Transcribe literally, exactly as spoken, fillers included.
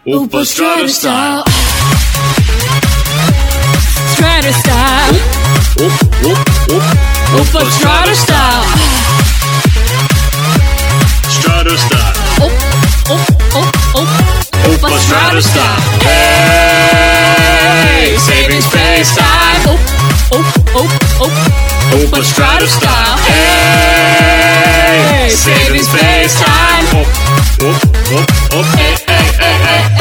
Oppa Strata style. Strata style. Op, op, op, Oppa Strata style. Strata style. Op, op, op, op. Oppa Strata style. Hey, saving space time. Op, op, op, op. Oppa Strata style. Hey, saving space time. Op, op, op, op. Hey, hey, hey, hey.